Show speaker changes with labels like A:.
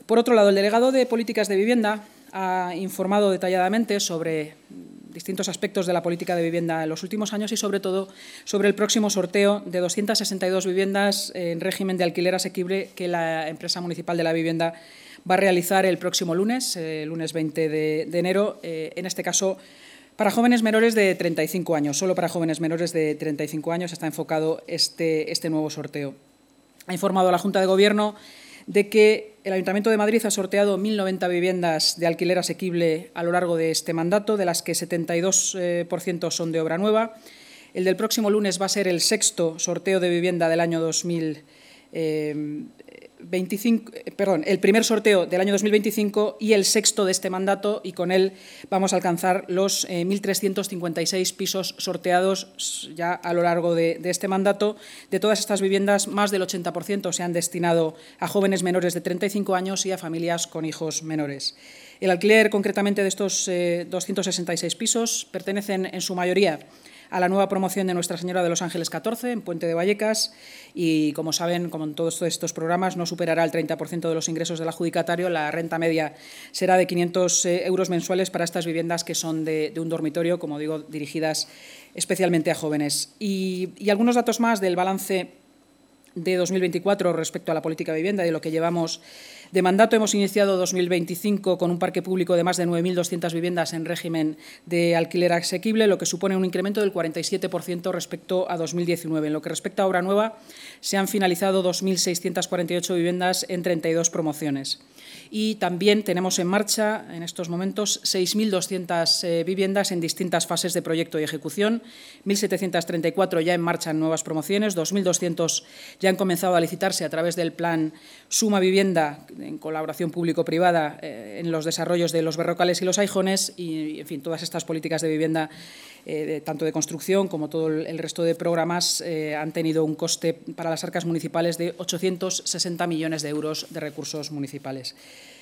A: Por otro lado, el delegado de Políticas de Vivienda ha informado detalladamente sobre distintos aspectos de la política de vivienda en los últimos años y, sobre todo, sobre el próximo sorteo de 262 viviendas en régimen de alquiler asequible que la empresa municipal de la vivienda va a realizar el próximo lunes, lunes 20 de enero, en este caso para jóvenes menores de 35 años. Solo para jóvenes menores de 35 años está enfocado este nuevo sorteo. Ha informado a la Junta de Gobierno de que el Ayuntamiento de Madrid ha sorteado 1.090 viviendas de alquiler asequible a lo largo de este mandato, de las que 72% son de obra nueva. El del próximo lunes va a ser el sexto sorteo de vivienda del año 2025, el primer sorteo del año 2025 y el sexto de este mandato, y con él vamos a alcanzar los 1.356 pisos sorteados ya a lo largo de este mandato. De todas estas viviendas, más del 80% se han destinado a jóvenes menores de 35 años y a familias con hijos menores. El alquiler, concretamente, de estos 266 pisos pertenecen en su mayoría a la nueva promoción de Nuestra Señora de los Ángeles 14, en Puente de Vallecas, y, como saben, como en todos estos programas, no superará el 30% de los ingresos del adjudicatario. La renta media será de 500 euros mensuales para estas viviendas, que son de un dormitorio, como digo, dirigidas especialmente a jóvenes. Y algunos datos más del balance de 2024 respecto a la política de vivienda y de lo que llevamos de mandato. Hemos iniciado 2025 con un parque público de más de 9.200 viviendas en régimen de alquiler asequible, lo que supone un incremento del 47% respecto a 2019. En lo que respecta a obra nueva, se han finalizado 2.648 viviendas en 32 promociones. Y también tenemos en marcha, en estos momentos, 6.200 viviendas en distintas fases de proyecto y ejecución, 1.734 ya en marcha en nuevas promociones, 2.200 ya han comenzado a licitarse a través del plan Suma Vivienda, en colaboración público-privada, en los desarrollos de Los Berrocales y Los Aijones, y, en fin, todas estas políticas de vivienda, tanto de construcción como todo el resto de programas, han tenido un coste para las arcas municipales de 860 millones de euros de recursos municipales.